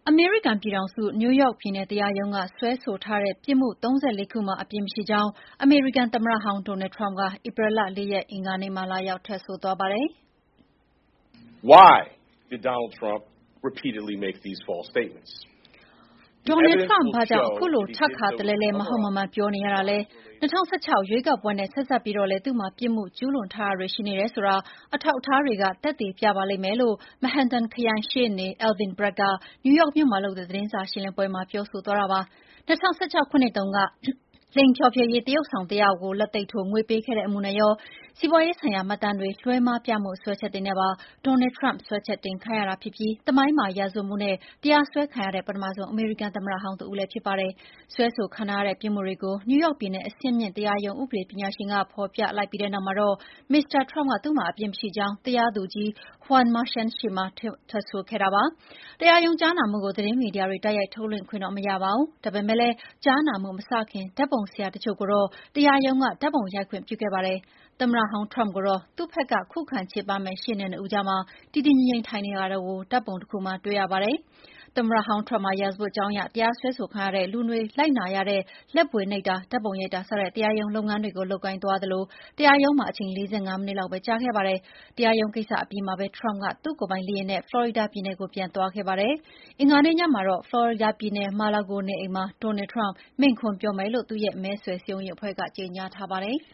အမေရိကန်ပြည်ထောင်စုနယူးယောက်ပြည်နယ်တရားရုံးကစွဲဆိုထားတဲ့ပြစ်မှု34ခုမှာအပြစ်မရှိကြောင်းအမေရိကန်သမ္မတဟောင်း Donald Trump ကဧပြီလ 4 ရက်အင်္ဂါနေ့မှာလာရောက်ထွက်ဆိုသွားပါတယ်။ Why did Donald Trump repeatedly make these false statements? Donald Trump ဘာကြောင့်အခုလိုထပ်ခါတလဲလဲမဟုတ်မမှန်ပြောနေရတာလဲ2016ရွေးကောက်ပွဲနဲ့ဆက်စပ်ပြီးတော့လဲသူ့မှာပြစ်မှုကျူးလွန်ထားတာတွေရှိနေတယ်ဆိုတာအထောက်အထားတွေကသက်သေပြပါလိမ့်မယ်လို့ Manhattan ခရိုင်ရှေ့နေ Alvin Bragg ကနယူးယောက်မြို့မှာလုပ်တဲ့သတင်းစာရှင်းလင်းပွဲမှာပြောဆိုသွားတာပါ2016ခုနှစ်တုန်းကလိင်ဖျော်ဖြေရေးသရုပ်ဆောင်တယောက်ကိုလက်သိပ်ထိုးငွေပေးခဲ့တဲ့အမှုနဲ့ရောစီးပွားရေးဆိုင်ရာမှတ်တမ်းတွေလွှဲမှားပြမှုစွဲချက်တွေနဲ့ပါ Donald Trump စွဲချက်တင်ခံရတာဖြစ်ပြီးသမိုင်းမှာရာဇဝတ်မှုနဲ့တရားစွဲခံရတဲ့ပထမဆုံးအမေရိကန်သမ္မတဟောင်းတဦးလည်းဖြစ်ပါတယ်။စွဲဆိုခံထားရတဲ့ပြစ်မှုတွေကိုနယူးယောက်ပြည်နယ်အဆင့်မြင့်တရားရုံးဥပဒေပညာရှင်ကဖော်ပြလိုက်ပြီးတဲ့နောက်မှာတော့ Mr. Trump ကသူ့မှာအပြစ်မရှိကြောင်းတရားသူကြီး Juan Merchan ရှေ့မှာထွက်ဆိုခဲ့တာပါ။တရားရုံးကြားနာမှုကိုသတင်းမီဒီယာတွေတိုက်ရိုက်ထုတ်လွှင့်ခွင့်တော့မရပါဘူး။ဒါပေမဲ့လည်းကြားနာမှုမစခင်ဓာတ်ပုံဆရာတချို့ကိုတော့တရားရုံးကဓာတ်ပုံရိုက်ခွင့်ပြုခဲ့ပါတယ်။သမ္မတဟောင်း Trump ကိုတော့သူ့ဘက်ကခုခံချေပမယ့်ရှေ့နေနှစ်ဦးကြားမှာတည်တည်ငြိမ်ငြိမ်ထိုင်နေတာကိုဓာတ်ပုံတခုမှာတွေ့ရပါတယ်။သမ္မတဟောင်း Trump မှာရာဇဝတ်ကြောင်းအရတရားစွဲဆိုခံရတဲ့လူတွေလိုက်နာရတဲ့လက်ဗွေနှိပ်တာဓာတ်ပုံရိုက်တာစတဲ့တရားရုံးလုပ်ငန်းတွေကိုလုပ်ကိုင်သွားသလိုတရားရုံးမှာအချိန်45မိနစ်လောက်ပဲကြာခဲ့ပါတယ်။တရားရုံးကိစ္စအပြီးမှာပဲ Trump ကသူ့ကိုယ်ပိုင်လေယာဉ်နဲ့ဖလော်ရီဒါပြည်နယ်ကိုပြန်သွားခဲ့ပါတယ်။အင်္ဂါနေ့ညမှာတော့ဖလော်ရီဒါပြည်နယ် Mar-a-Lago နေအိမ်မှာ Donald Trump မိန့်ခွန်းပြောမယ်လို့သူ့ရဲ့မဲဆွယ်စည်းရုံးရေးအဖွဲ့ကကြေညာထားပါတယ်။